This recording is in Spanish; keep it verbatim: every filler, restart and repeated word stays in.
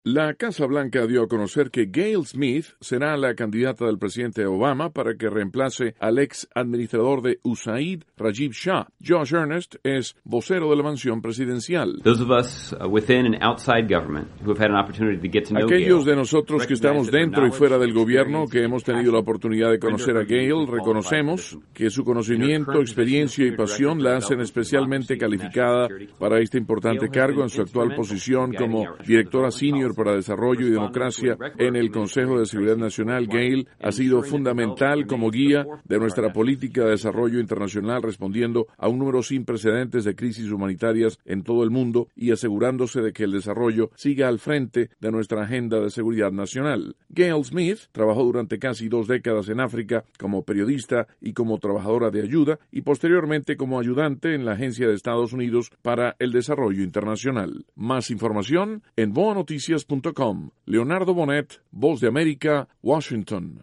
La Casa Blanca dio a conocer que Gayle Smith será la candidata del presidente Obama para que reemplace al ex administrador de U S A I D, Rajiv Shah. Josh Earnest es vocero de la mansión presidencial. Those of us uh, within and outside government who have had an opportunity to get to know Aquellos Gayle, de nosotros que estamos dentro y fuera del gobierno que hemos tenido la oportunidad de conocer a Gayle, reconocemos que su conocimiento, experiencia y pasión la hacen especialmente calificada para este importante cargo en su actual posición como directora senior para Desarrollo y Democracia en el Consejo de Seguridad Nacional. Gayle ha sido fundamental como guía de nuestra política de desarrollo internacional, respondiendo a un número sin precedentes de crisis humanitarias en todo el mundo y asegurándose de que el desarrollo siga al frente de nuestra agenda de seguridad nacional. Gayle Smith trabajó durante casi dos décadas en África como periodista y como trabajadora de ayuda y posteriormente como ayudante en la Agencia de Estados Unidos para el Desarrollo Internacional. Más información en boa noticias punto com. Leonardo Bonet, Voz de América, Washington.